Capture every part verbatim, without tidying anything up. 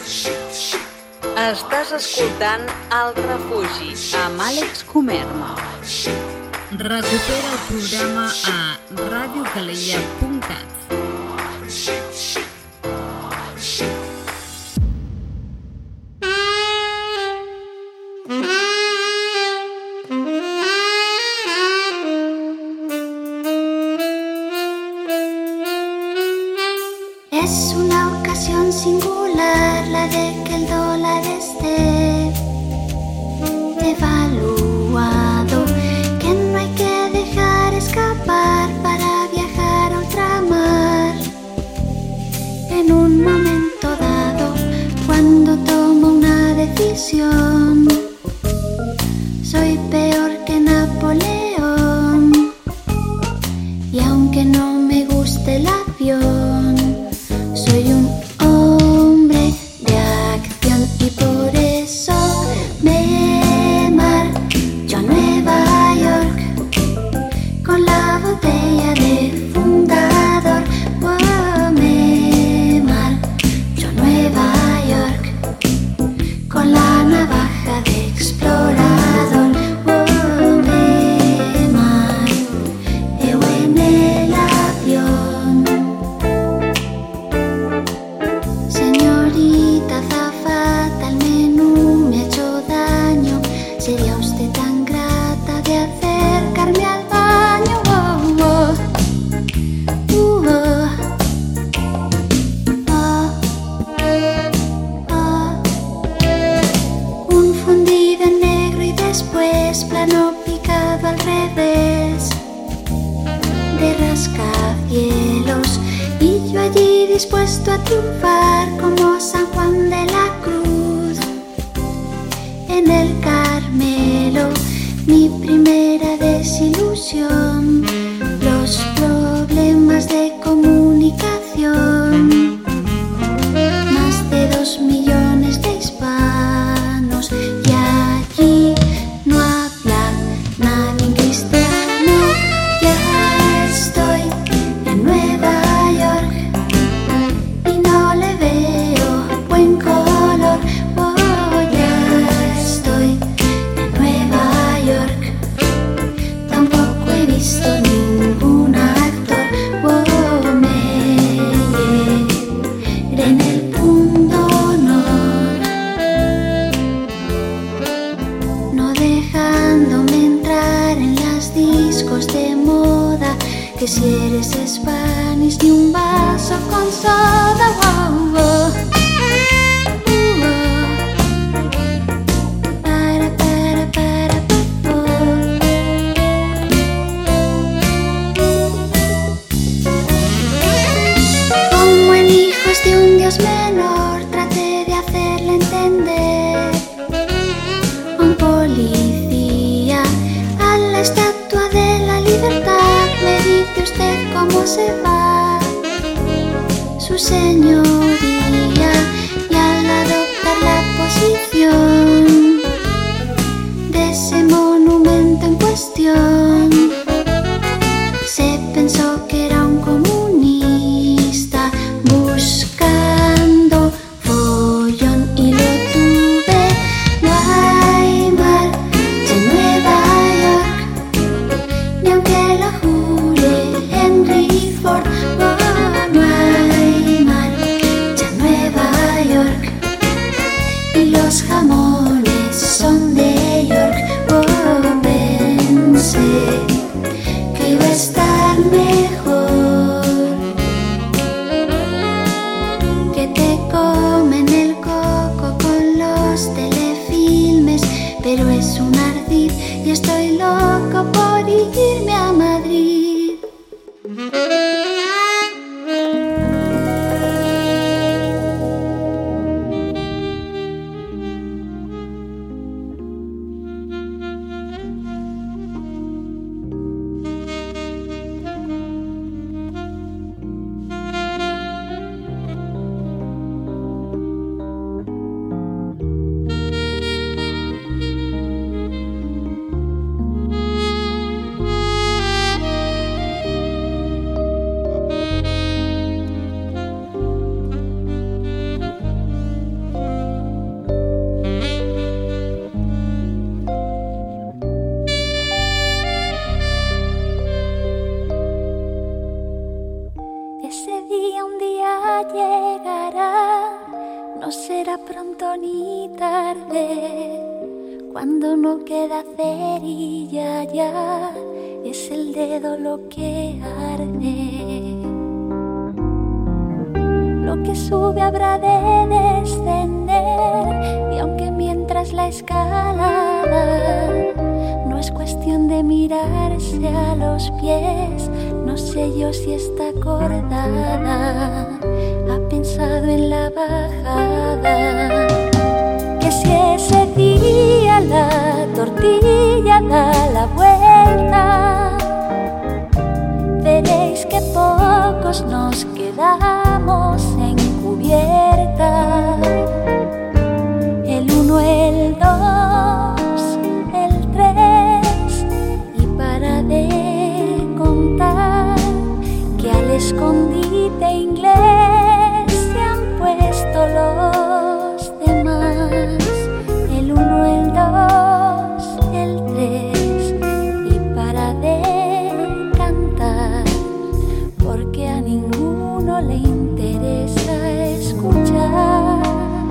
Estàs escoltant El Refugi amb Àlex Comerma. Recupera el programa a ràdio calella punt cat. Es una ocasión singular la de que el dólar esté devaluado, que no hay que dejar escapar para viajar a ultramar. En un momento dado, cuando tomo una decisión, soy peor que Napoleón. Y aunque no me guste el avión, soy un hombre de acción y por eso me marcho a Nueva York con la botella de fundador. Oh, me marcho a Nueva York con la navaja de explorador. Oh, me mareo en el avión. Señorita azafata, el menú me ha hecho daño. ¿Sería usted tan grata de acercarme al baño? Oh, oh. Uh, oh. Oh, oh. Un fundido en negro y después plano picado al revés de rascacielos, y yo allí dispuesto a triunfar como San Juan de la Cruz en el Carmelo. Mi primera desilusión, los problemas de comunicación. Más de dos millones de hispanos y allí no habla nadie en cristiano. Ya estoy en Nueva York y no le veo buen color. Oh, ya estoy en Nueva York, tampoco he visto ningún actor. Oh, me iré en el punto honor, no dejándome entrar en las discos de moda, que si eres Spanish ni un vaso con soda. Oh, oh. Uh, oh. Para, para, para, pa, oh. Como en Hijos de un Dios menor, traté de hacerle entender a un policía, a la Estatua de la Libertad. Me dice usted cómo se va su señoría, y al adoptar la posición de ese monumento en cuestión, se pensó que era un comunista buscando follón, y lo tuve. No hay marcha en Nueva York, ni aunque lo jure Henry Ford. Oh, no hay marcha en Nueva York, y los jamones son de York. Oh, pensé que iba a estar mejor, que te comen el coco con los telefilmes, pero es un ardid y estoy loco por irme a Madrid. No será pronto ni tarde, cuando no queda cerilla ya, es el dedo lo que arde. Lo que sube habrá de descender, y aunque mientras la escalada no es cuestión de mirarse a los pies, no sé yo si está acordada, ha pensado en la bajada. Que si ese día la tortilla da la vuelta, veréis que pocos nos quedamos en cubierta. El uno, el dos, el tres, y para de contar que al escondite inglés se han puesto los demás. El uno, el dos, el tres, y para de cantar, porque a ninguno le interesa escuchar.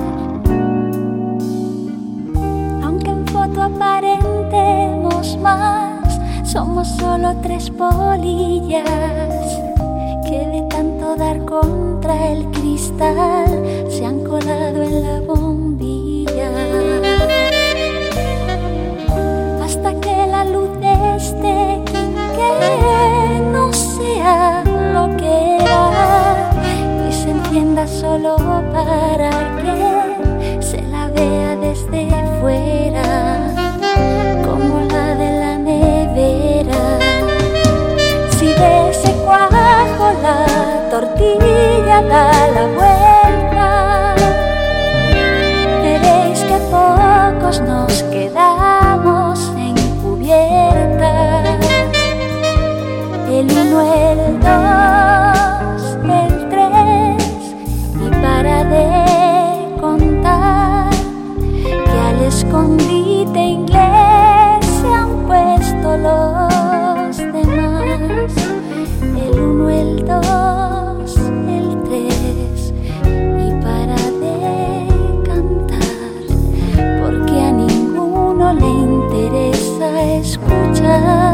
Aunque en foto aparentemos más, somos solo tres polillas que de tanto dar contra el cristal se han colado en la bombilla. Hasta que la luz de este quinqué no sea lo que era y se entienda solo para que se la vea desde fuera, como la de la nevera. Si de ese cuajo la tortilla da la vuelta, veréis que pocos nos quedamos en cubierta. El uno, el dos, el tres, y para de contar que al escondite inglés se han puesto los demás. El uno, el dos, el tres, y para de cantar, porque a ninguno le interesa escuchar.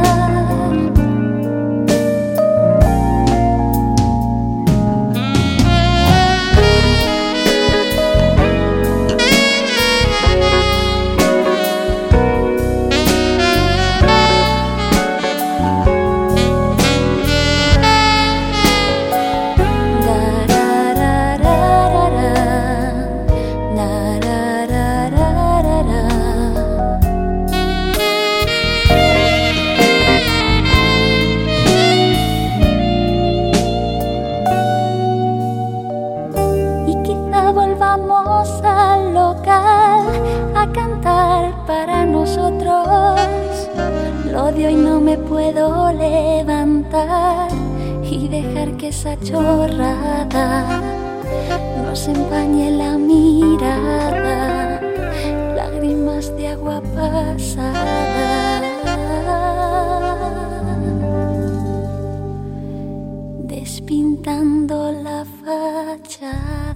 Y no me puedo levantar y dejar que esa chorrada nos empañe la mirada, lágrimas de agua pasada, despintando la fachada.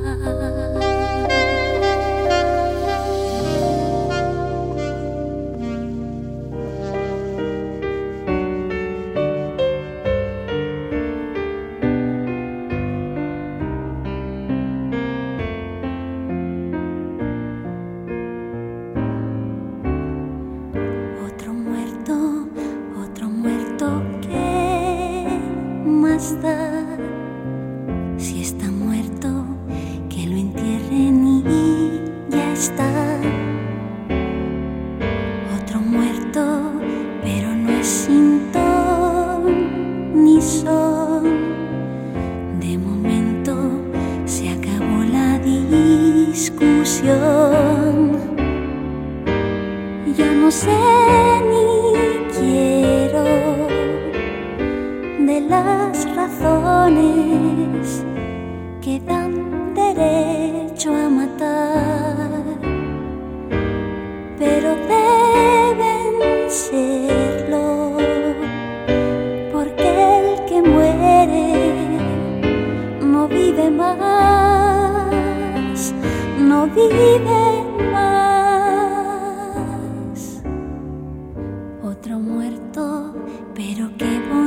Si está muerto, que lo entierren y ya está. Otro muerto, pero no es sin ton ni son. De momento se acabó la discusión. Ya no sé ni quiero de las razones que dan derecho a matar, pero deben serlo, porque el que muere no vive más, vive más. Otro muerto, pero qué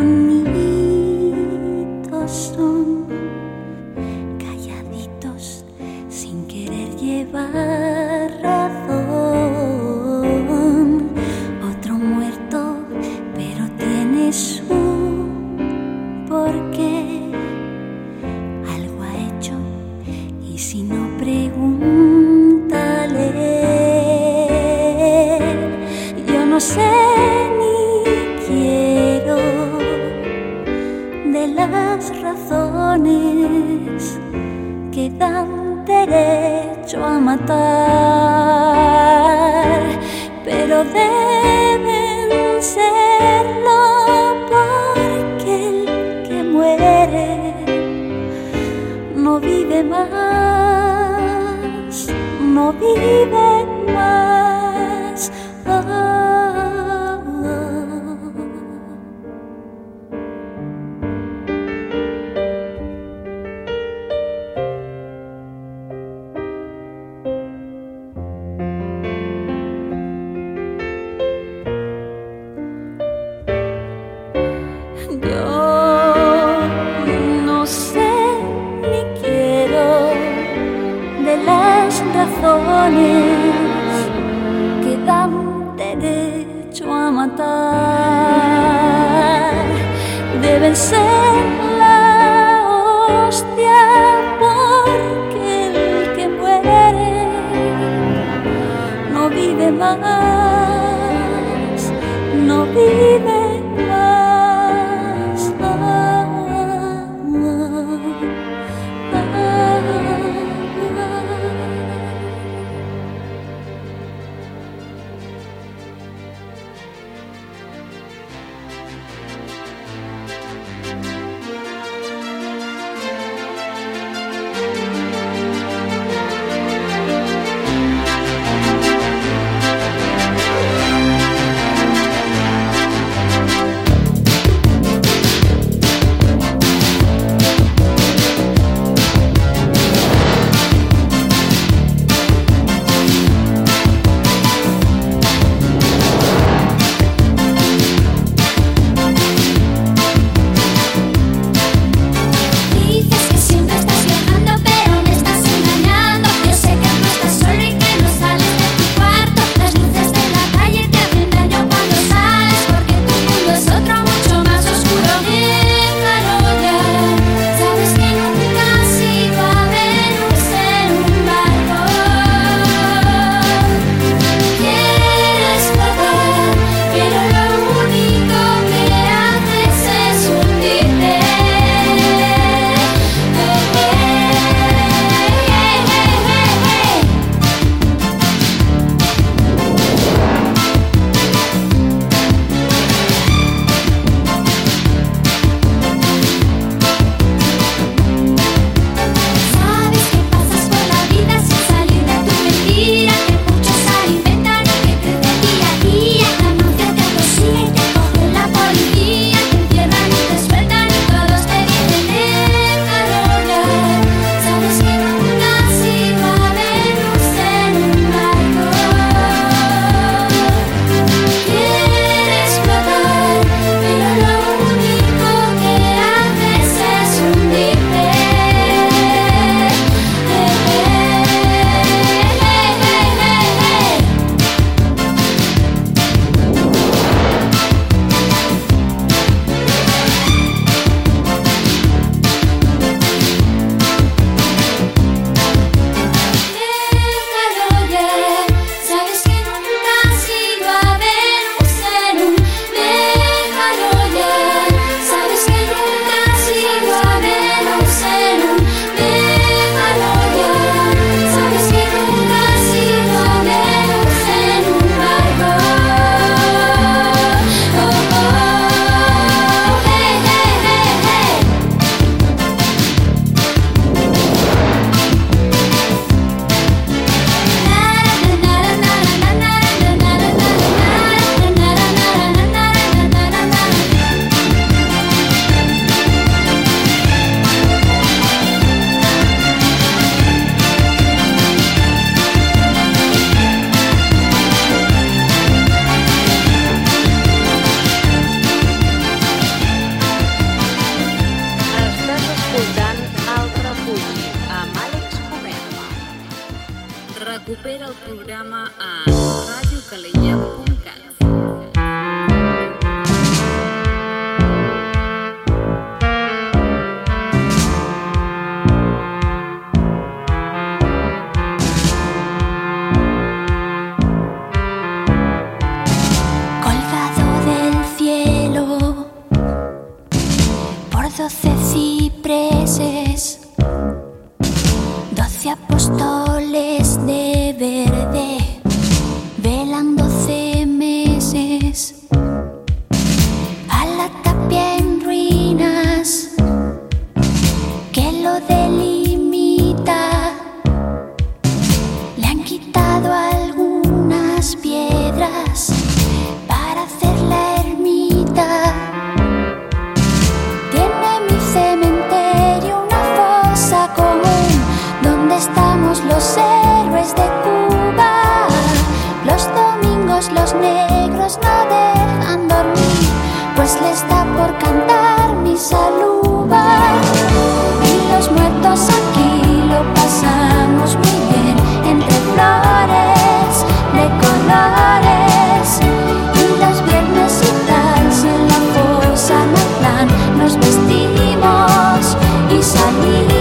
bonitos son, calladitos sin querer llevar razón. Otro muerto, pero tiene su porqué. Algo ha hecho, y si no, pregúntale. Yo no sé ni quiero de las razones que dan derecho a matar, pero deben serlo porque el que muere no vive más, no vive más. Oh, oh. Yo no sé ni quiero de las razones que dan derecho a matar. Deben ser la hostia porque el que muere no vive más, no vive más. Recupera el programa a radio calella punt cat. Doce cipreses, doce apóstoles de verde, velan doce meses a la tapia en ruinas que lo delimita. Le han quitado algunas piedras para hacer la ermita. Estamos los héroes de Cuba. Los domingos los negros no dejan dormir, pues les da por cantar misa luba. Y los muertos aquí lo pasamos muy bien, entre flores de colores. Y los viernes y tal, si en la fosa no hay plan, nos vestimos y salimos.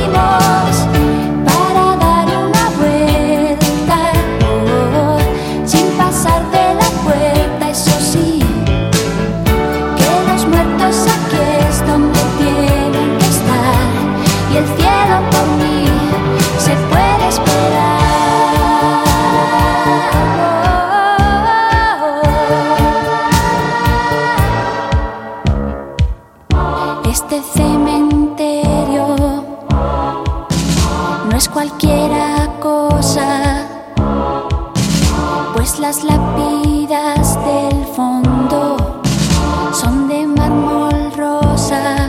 Este cementerio no es cualquiera cosa, pues las lápidas del fondo son de mármol rosa.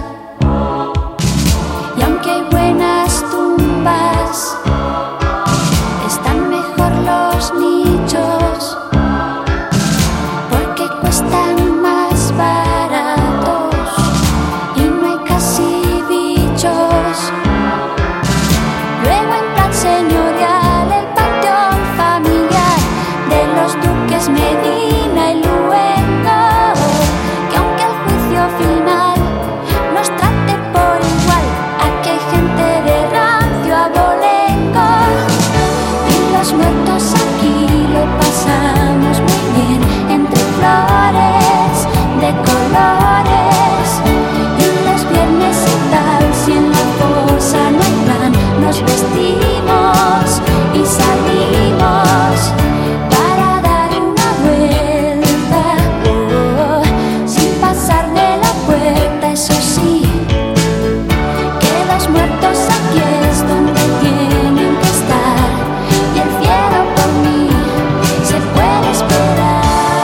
Y aunque hay buenas tumbas, están mejor los nichos, porque cuestan más baratos y no hay casi bichos. Luego en plan señorial el panteón familiar de los duques Medina y Luengo, que aunque el juicio final nos trate por igual, aquí hay gente de rancio abolengo. Y los muertos aquí lo pasamos muy bien, entre flores de colores. Y los viernes y tal, si en la fosa no hay plan, nos vestimos y salimos para dar una vuelta, oh, sin pasar de la puerta. Eso sí, que los muertos aquí es donde tienen que estar, y el cielo por mí se puede esperar.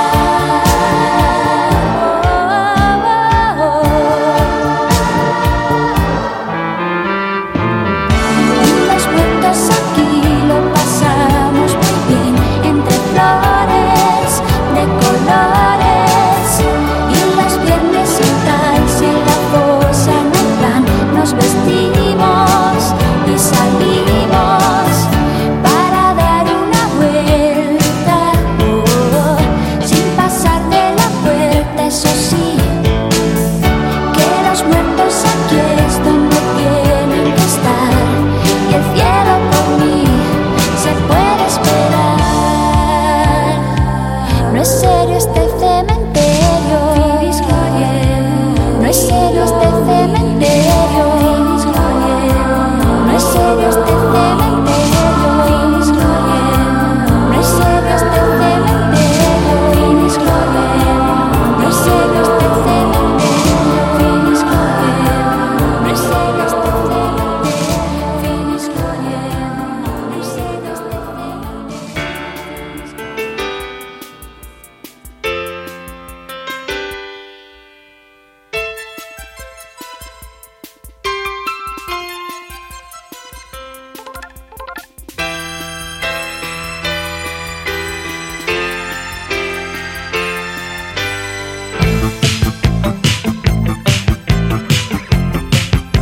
Oh, oh, oh. Y los muertos aquí lo pasamos muy bien, entre flores de colores. Y los viernes y tal, si en la fosa no hay plan, nos vestimos y salimos para dar una vuelta, oh, sin pasar de la puerta. Eso sí, que los muertos aquí es donde tienen que estar, y el cielo por mí se puede esperar. No es serio este cementerio, no es serio este cementerio, no es serio este cementerio, no es serio este cementerio, no es serio este cementerio, no es serio este cementerio, no es serio este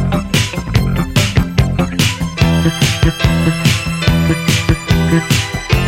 Thank you.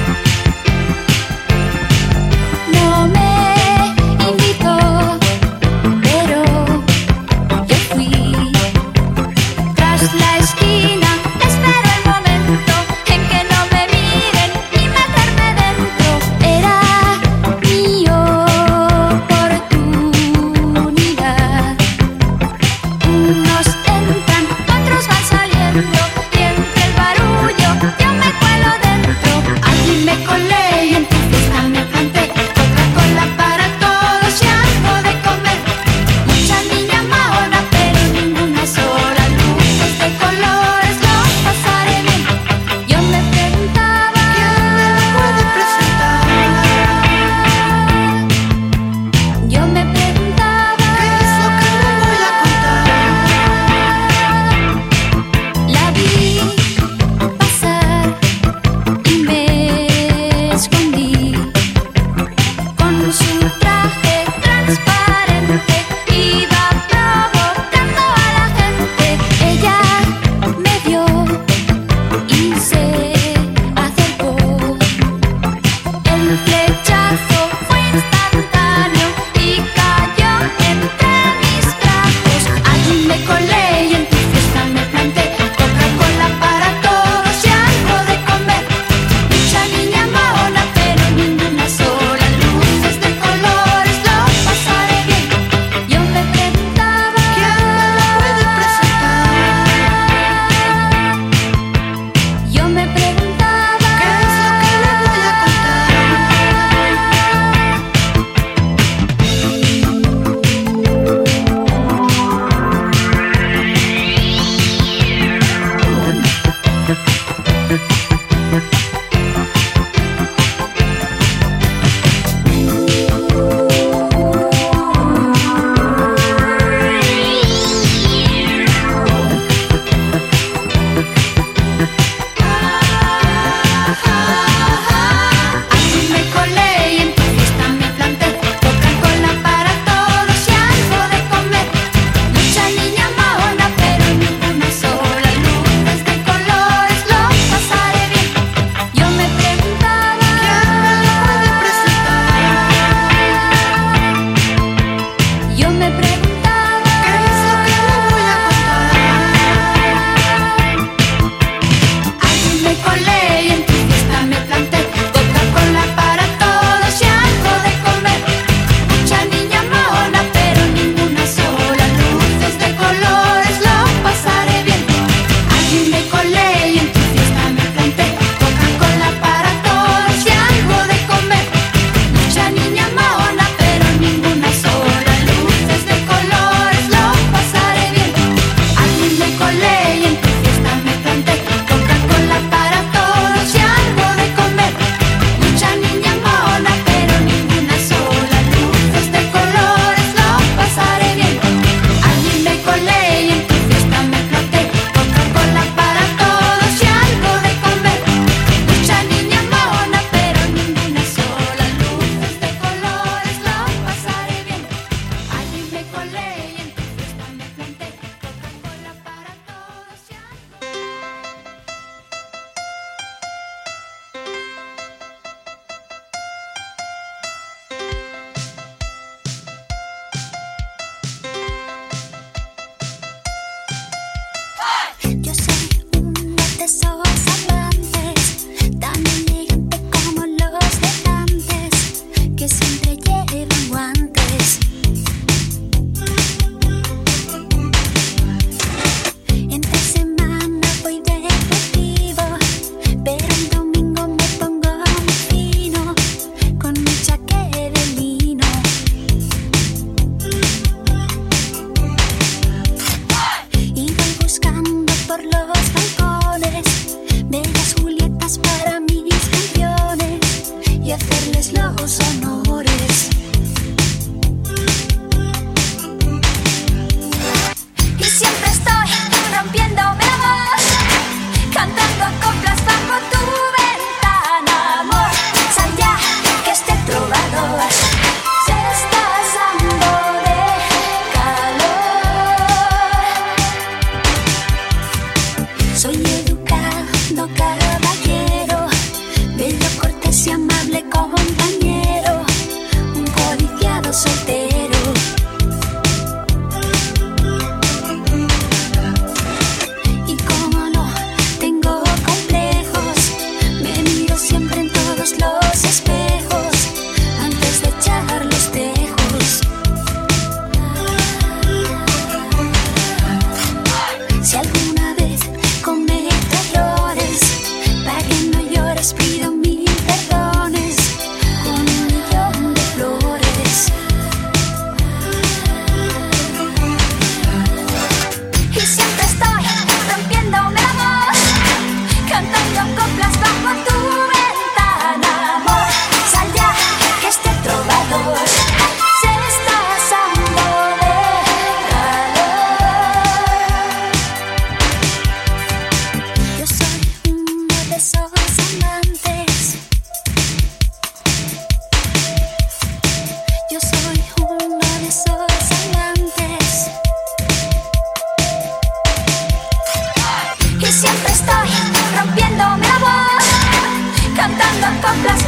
Siempre estoy rompiéndome la voz, cantando coplas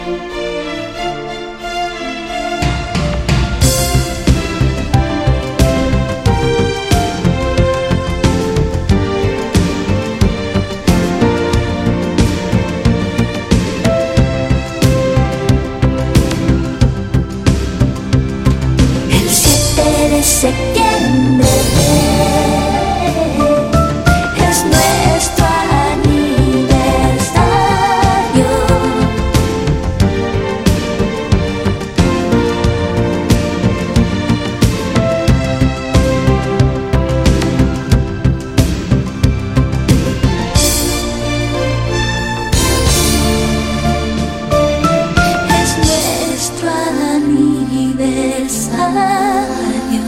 Septiembre es nuestro aniversario. Es nuestro aniversario.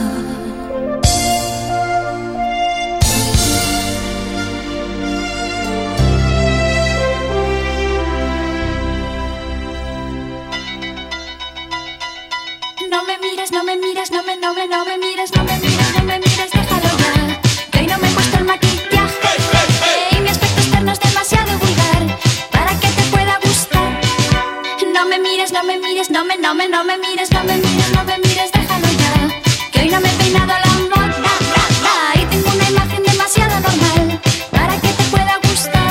No me mires, no me mires, no me, no me, no me mires, no me mires, no me mires, déjalo ya. Que hoy no me he puesto el maquillaje y mi aspecto externo es demasiado vulgar para que te pueda gustar. No me mires, no me mires, no me, no me, no me mires, no me mires, no me mires, déjalo ya. Que hoy no me he peinado a la moda y tengo una imagen demasiado normal para que te pueda gustar.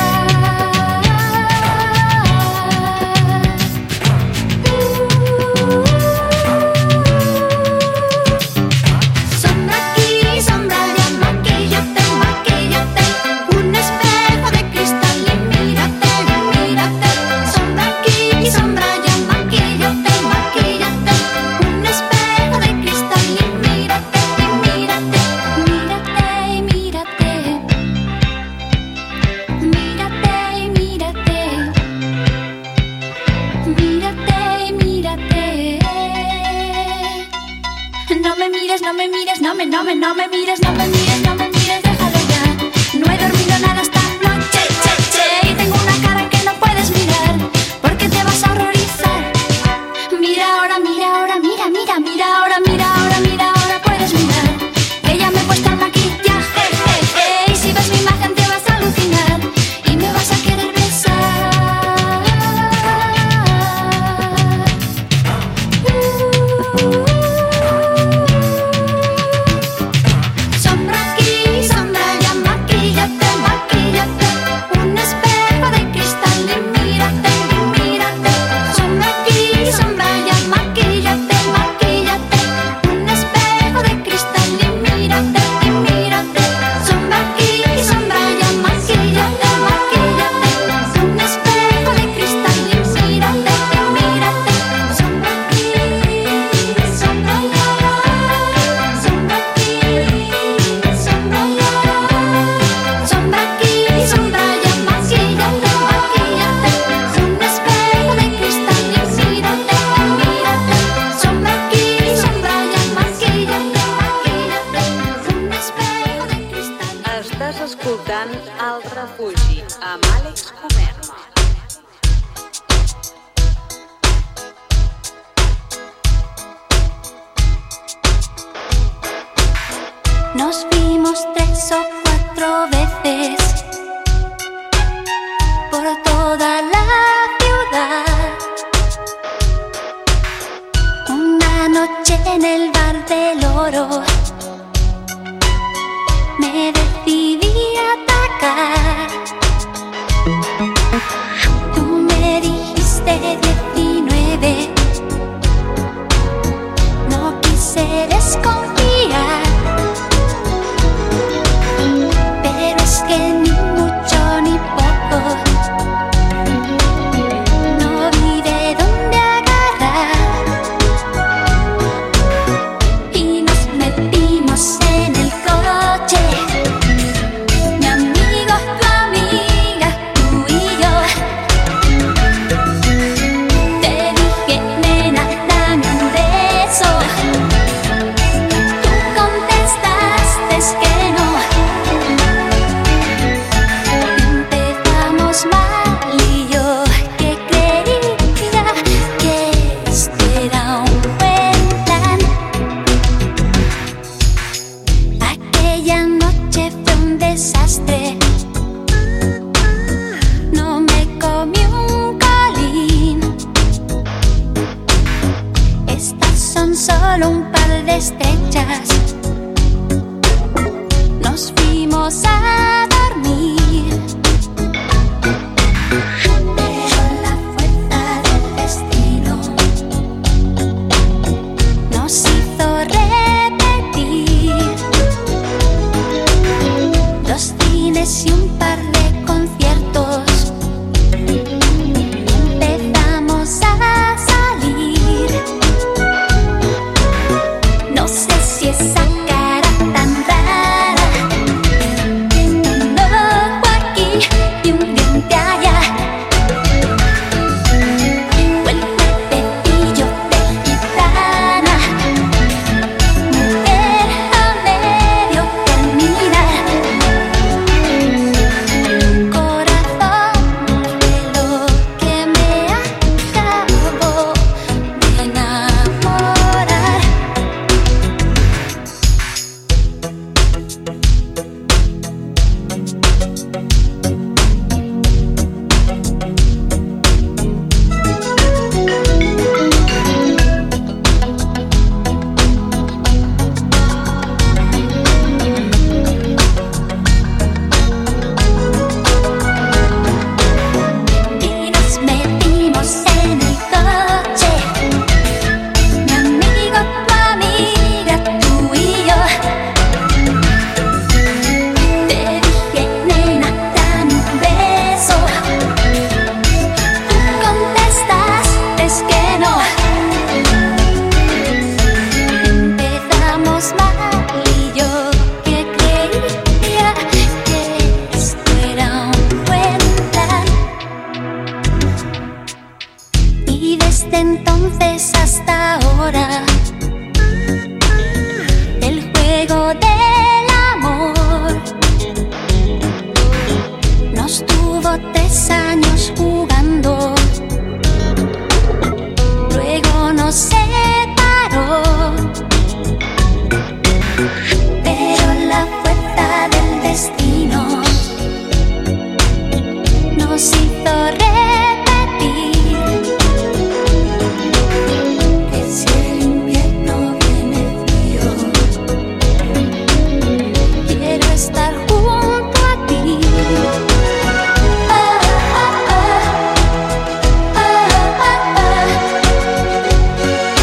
No me mires, no me, no me, no me mires, no me mires, no me mires, déjalo ya. No he dormido nada esta noche, che, che, y tengo una cara que no puedes mirar, porque te vas a horrorizar. Mira ahora, mira ahora, mira, mira, mira ahora, mira ahora, mira ahora, puedes mirar. Que ya me he puesto el maquillaje, je, je, y si ves mi imagen te vas a alucinar y me vas a querer besar. Uh, escoltant El Refugi amb Àlex Comerma. Nos vimos tres o cuatro veces por toda la ciudad. Una noche en el Bar del Oro me decidí a atacar. Tú me dijiste diecinueve, no quise desconfiar, pero es que ni mucho ni poco no vi de dónde agarrar y nos metimos solo un par de estrellas. Nos fuimos a dormir, pero la fuerza del destino nos hizo repetir dos cines y un par de conciertos. Empezamos a salir. No sé si esa cara tan rara, un ojo aquí y un diente allá, o el cuerpecillo de gitana, mujer a medio terminar. Corazón de lo que me acabo de enamorar. Y nos metimos en el coche, mi amigo, tu amiga, tú y yo. Te dije, nena, dame un beso. Tú contestaste es que no. Empezamos mal y yo que creía que esto era un buen plan. Y desde entonces hasta ahora, el juego del amor nos tuvo tres años jugando, luego nos separó, pero la fuerza del destino nos hizo repetir que si el invierno viene frío, quiero estar junto a ti. Ah, ah, ah, ah, ah, ah.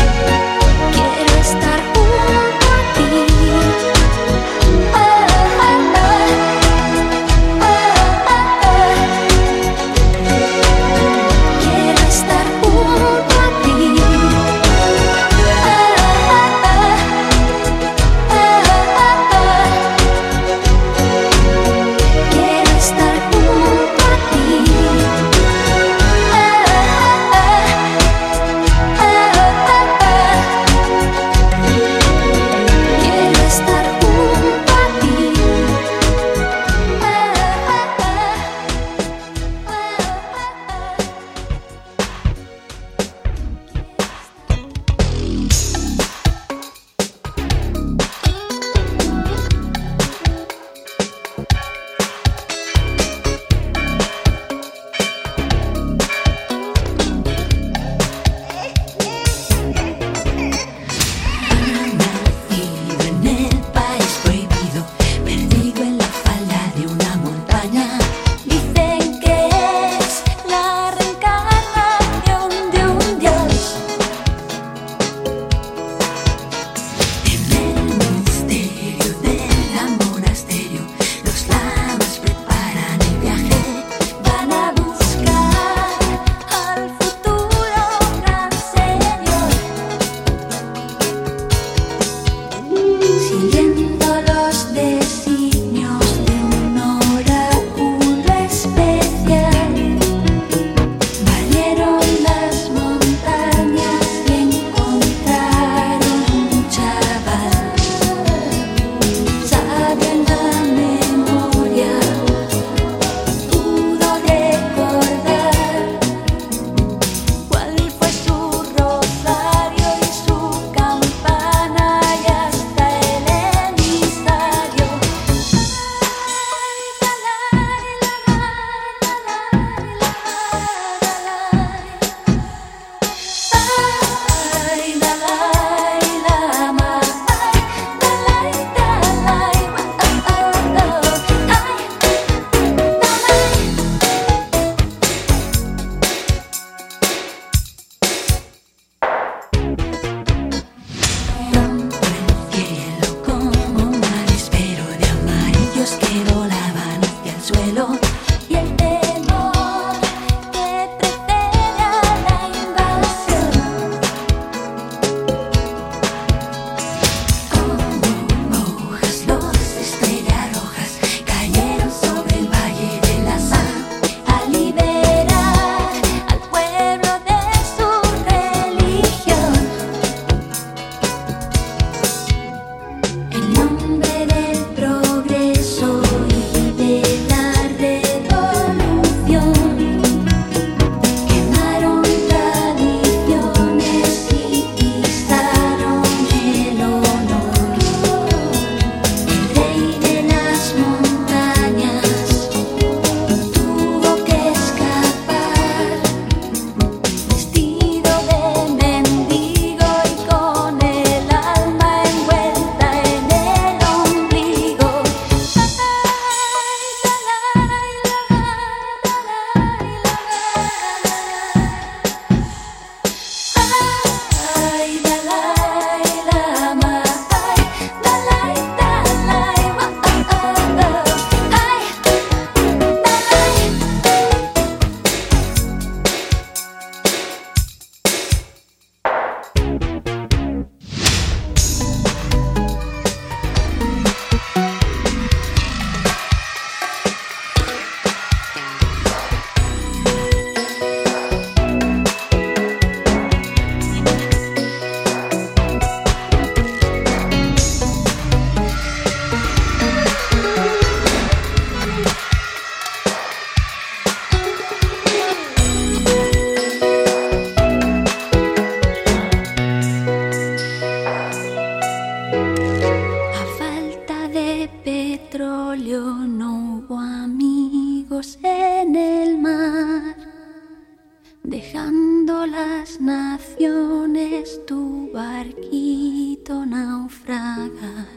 las naciones tu barquito naufragar.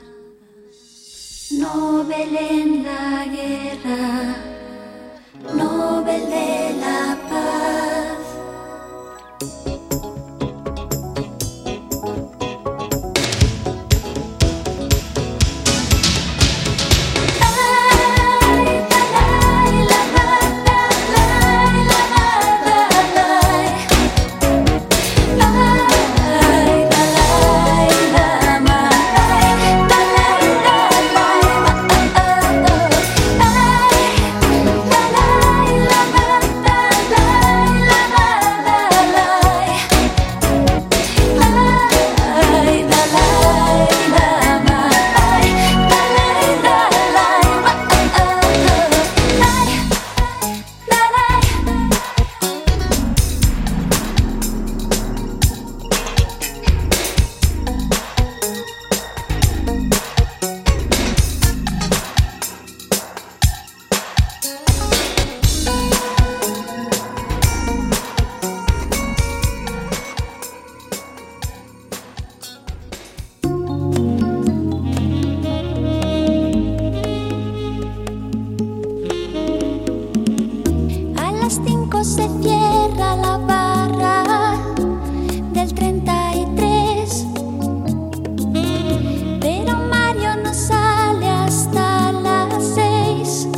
Nobel en la guerra, Nobel de la paz. Se cierra la barra del treinta y tres, pero Mario no sale hasta las seis.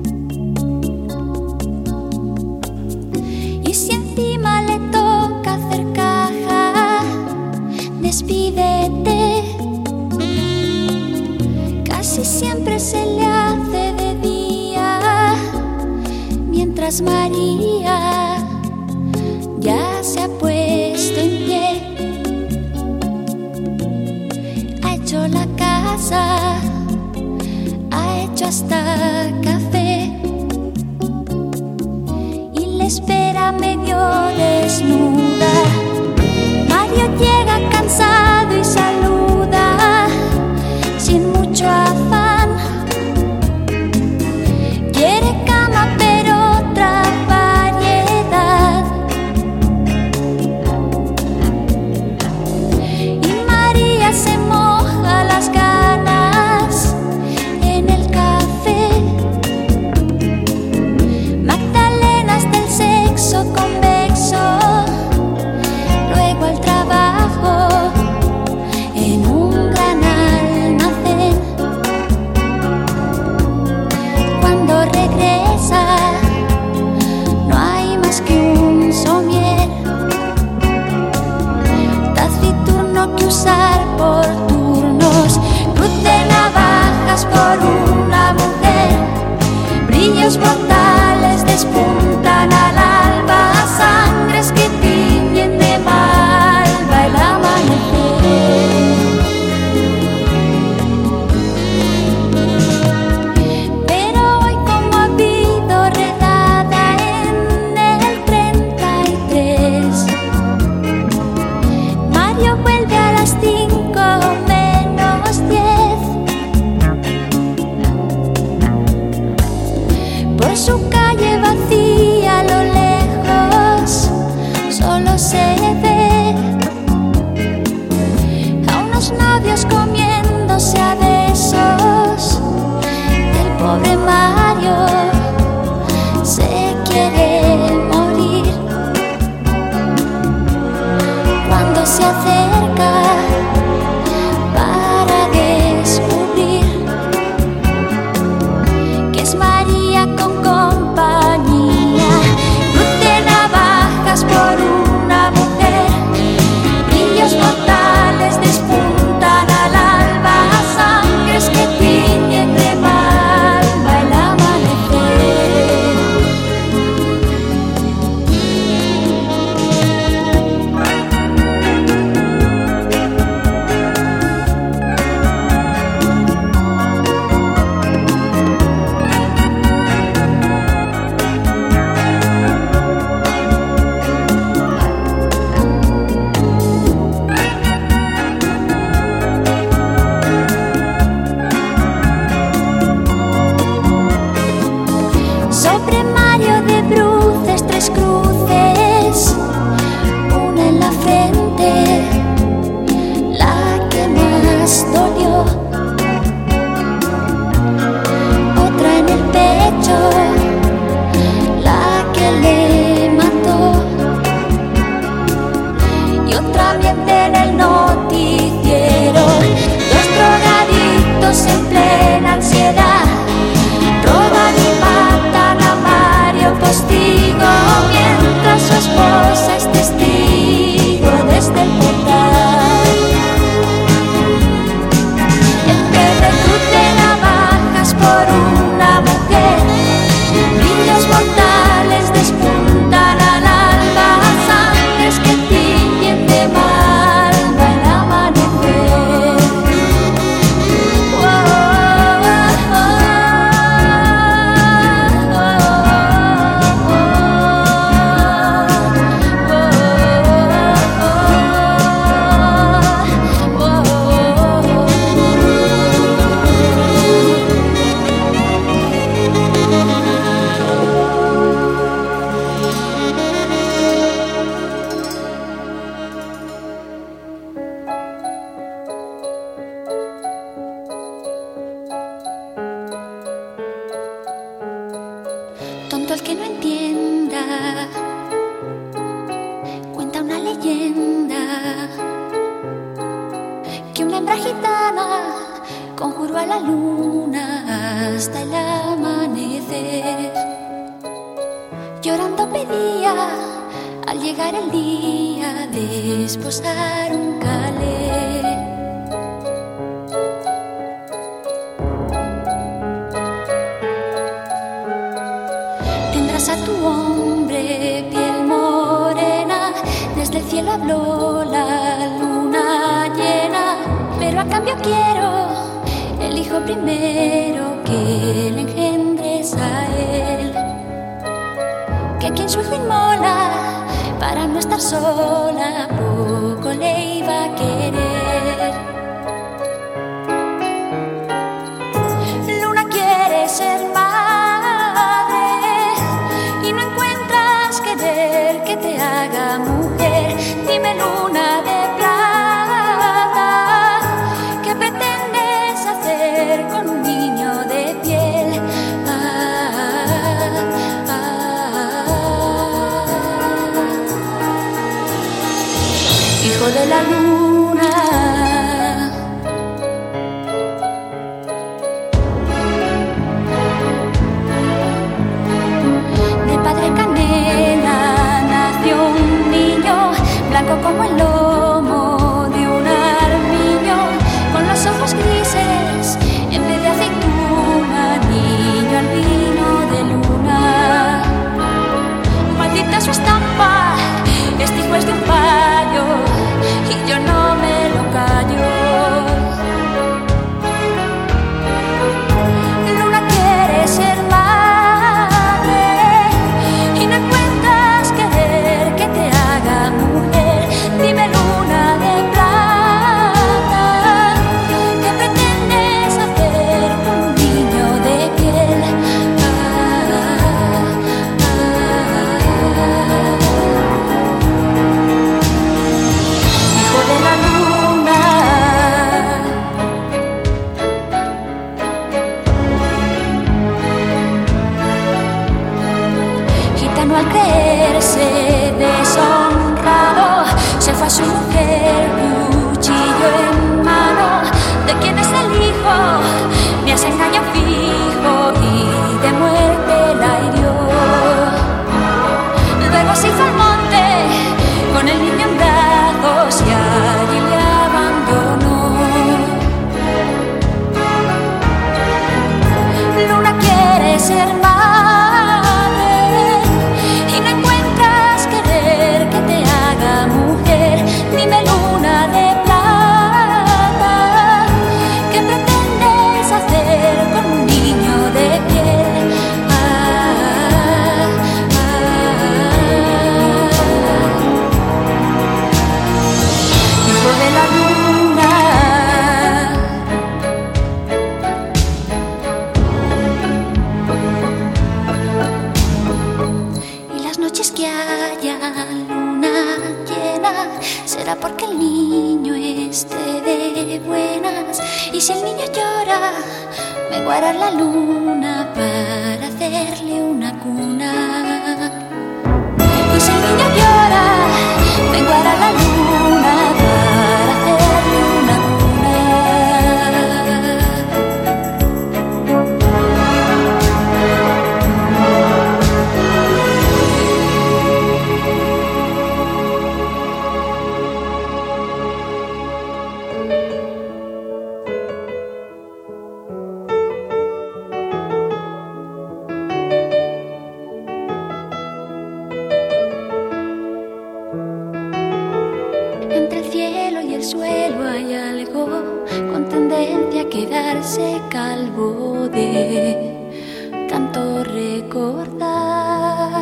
Y si encima le toca hacer caja, despídete. Casi siempre se le hace de día, mientras María ya se ha puesto en pie. Ha hecho la casa, ha hecho hasta café y le espera medio desnuda. Mario llega cansado y saluda sin mucho afán. Quiere cama pero otra variedad. Y María se moja las ganas en el café. Magdalenas del sexo convexo, luego al trabajo en un gran almacén. Cuando regresa no hay más que un somier, taciturno que usar por turnos, cruz de navajas por una mujer, brillos brutales despuntan al alba, sangres que tiñen de malva el amanecer. Pero hoy, como ha habido redada en el treinta y tres, Mario vuelve a las cinco menos diez. Por su calle vacía a lo lejos solo se ve a unos novios comiéndose a besos. El pobre Mario se quiere morir cuando se acerca para descubrir que es María con compañía, cruz de navajas por una mujer, brillos mortales despuntan al alba, sangres que tiñen de malva el amanecer. frente, la que más dolió, otra en el pecho, la que le mató, y otra ambiente en el noticiero, dos drogadictos en plena ansiedad, roban y matan a Mario Postigo, mientras su esposa es testigo desde el portal. En vez de cruz de navajas por una mujer, brillos mortales despuntan al alba, sangres que tiñen de malva el amanecer. Oh, oh, tonto el que no entienda, cuenta una leyenda que una hembra gitana conjuró a la luna hasta el amanecer. Llorando pedía al llegar el día de esposar un calé. Tendrás a tu hombre piel morena, desde el cielo habló la luna llena, pero a cambio quiero el hijo primero que le engendres a él, que quien su hijo inmola para no estar sola poco le iba a querer. Luna quiere ser madre y no encuentras querer que te haga mujer. Dime, luna de plata, ¿qué pretendes hacer con un niño de piel? Ah, ah, hijo de la luna. De padre canela nació un niño, blanco como el lomo de un armiño, con los ojos grises en vez de aceituna, niño albino de luna. Maldita su estampa, este hijo es de un payo y yo no me lo callo. Luna quiere ser madre y no encuentras querer que te haga mujer. Dime, luna. será porque el niño esté de buenas. Y si el niño llora, vengo a arar la luna para hacerle una cuna. Y si el niño llora, vengo a arar la luna para hacerle una cuna. Quedarse calvo de tanto recordar.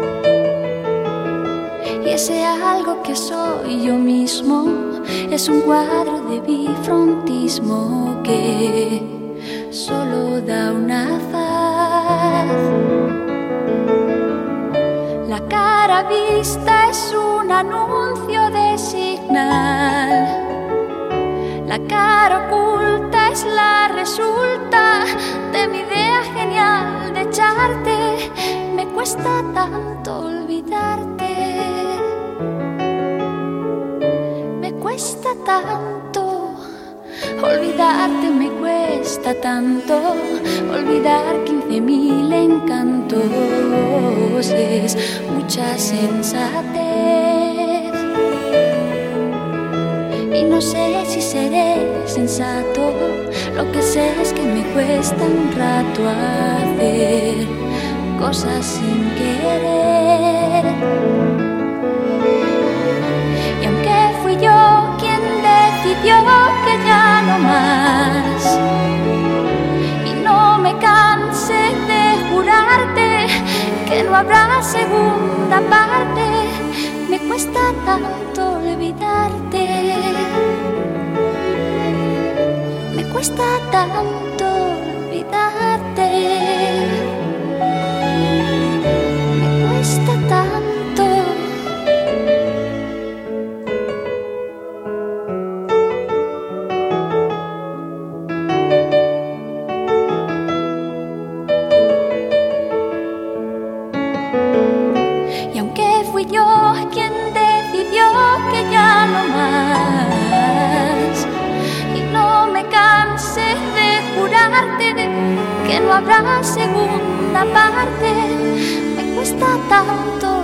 Y ese algo que soy yo mismo es un cuadro de bifrontismo que solo da una faz. La cara vista es un anuncio de señal. La cara oculta es la resulta de mi idea genial de echarte. Me cuesta tanto olvidarte. Me cuesta tanto olvidarte. Me cuesta tanto olvidar quince mil encantos. Es mucha sensatez. Y no sé si seré sensato, lo que sé es que me cuesta un rato hacer cosas sin querer. Y aunque fui yo quien decidió que ya no más, y no me cansé de jurarte que no habrá segunda parte, me cuesta tanto olvidarte. Me cuesta tanto olvidarte. Me cuesta tanto. Y aunque fui yo quien decidió que ya no más, y no me cansé de jurarte que no habrá segunda parte, me cuesta tanto